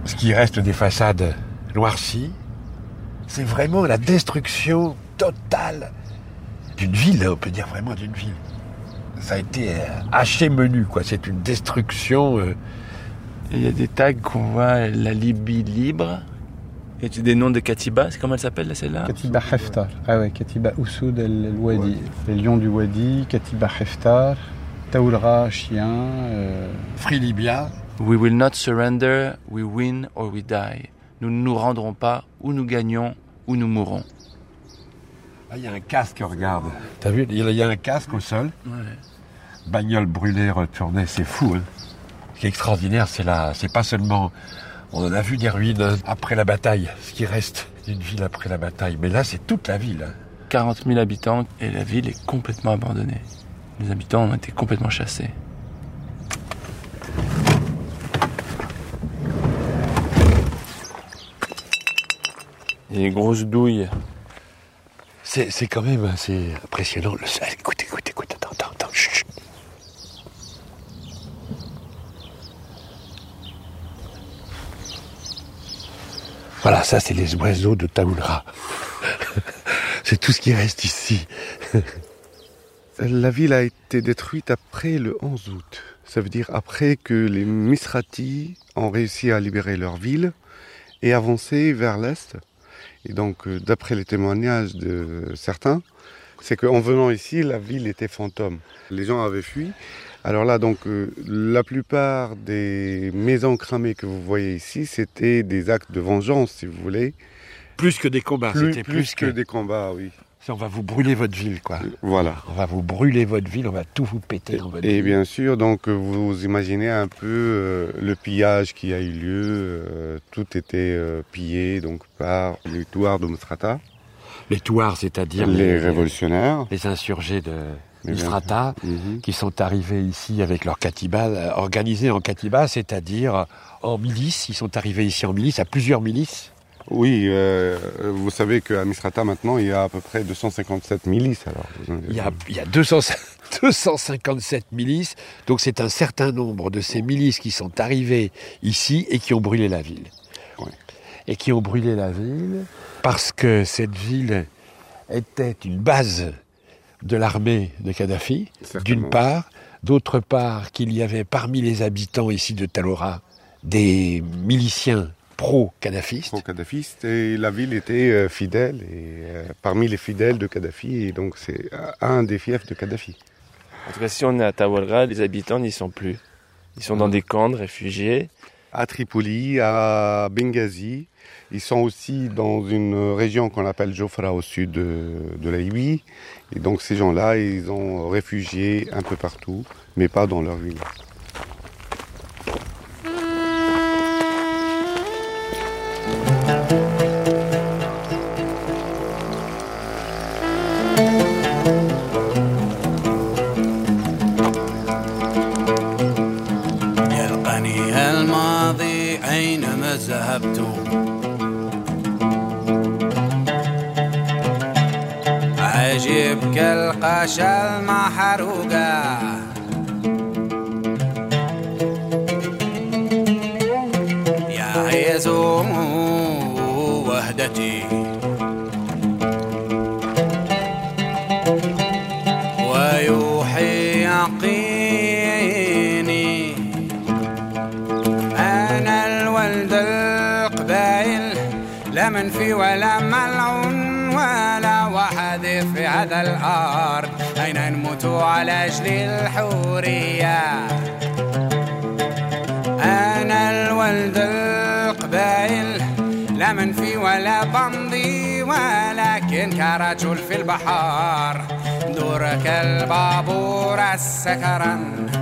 ce qui reste des façades noircies. C'est vraiment la destruction totale d'une ville, on peut dire vraiment d'une ville. Ça a été haché menu, quoi. C'est une destruction. Il y a des tags qu'on voit, la Libye libre. Et des noms de Katiba, c'est comment elle s'appelle là, celle-là? Katiba Haftar. Ah ouais, Katiba Oussoud el-Wadi. Les lions du Wadi, Katiba Haftar, Taoulra, chien. Free Libya. We will not surrender, we win or we die. Nous ne nous rendrons pas, ou nous gagnons, ou nous mourrons. Là, il y a un casque, regarde. T'as vu, il y a un casque au sol. Ouais. Bagnole brûlée, retournée, c'est fou. Hein. Ce qui est extraordinaire, c'est pas seulement... On en a vu des ruines après la bataille, ce qui reste d'une ville après la bataille. Mais là, c'est toute la ville. 40 000 habitants et la ville est complètement abandonnée. Les habitants ont été complètement chassés. Il y a des grosses douilles. C'est quand même assez impressionnant. Écoute, attends. Chut. Voilà, ça c'est les oiseaux de Taoulra. C'est tout ce qui reste ici. La ville a été détruite après le 11 août. Ça veut dire après que les Misratis ont réussi à libérer leur ville et avancer vers l'est. Et donc, d'après les témoignages de certains, c'est qu'en venant ici, la ville était fantôme. Les gens avaient fui. Alors là, donc, la plupart des maisons cramées que vous voyez ici, c'était des actes de vengeance, si vous voulez. Plus que des combats, c'était plus que des combats, oui. On va vous brûler votre ville, quoi. Voilà. On va vous brûler votre ville, on va tout vous péter dans votre ville. Et bien sûr, donc, vous imaginez un peu le pillage qui a eu lieu. Tout était pillé donc, par les Touaregs de Misrata. Les Touaregs, c'est-à-dire les révolutionnaires. Les insurgés de Misrata, qui sont arrivés ici avec leur katiba, organisés en katiba, c'est-à-dire en milice. Ils sont arrivés ici en milice, à plusieurs milices. Oui, vous savez qu'à Misrata, maintenant, il y a à peu près 257 milices. Alors. Il y a 257 milices, donc c'est un certain nombre de ces milices qui sont arrivées ici et qui ont brûlé la ville. Oui. Et qui ont brûlé la ville parce que cette ville était une base de l'armée de Kadhafi, d'une part. D'autre part, qu'il y avait parmi les habitants ici de Taoulra des miliciens pro-kadhafistes. Pro-kadhafistes, et la ville était fidèle, et parmi les fidèles de Kadhafi, et donc c'est un des fiefs de Kadhafi. En tout cas, si on est à Taoulra, les habitants n'y sont plus. Ils sont dans des camps de réfugiés. À Tripoli, à Benghazi. Ils sont aussi dans une région qu'on appelle Jofra au sud de la Libye. Et donc ces gens-là, ils ont réfugié un peu partout, mais pas dans leur ville. عجيب كالقشا المحروقة يا عيزو وهدتي ويوحي يقيني أنا الولد القبائل لا منفي ولا ملعون ولا واحد في هذا الأرض أين نموت على أجل الحورية أنا الولد القبائل لا منفي ولا بمضي ولكن كرجل في البحر دور كالبابور السكران